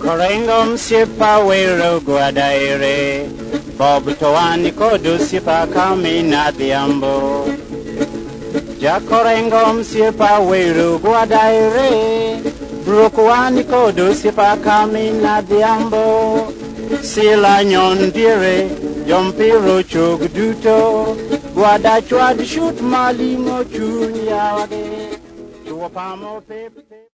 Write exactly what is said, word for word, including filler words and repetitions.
Korengom sipa wero guadaire, Bob toani kodo sipa kamina diambo. Jakorengom sipa wero guadaire, Brukwani kodo sipa kamina diambo. Sila nyon dire, Jompiro chogduto, Guada chwad shoot malimo chunya wage, Chuapamo pepe.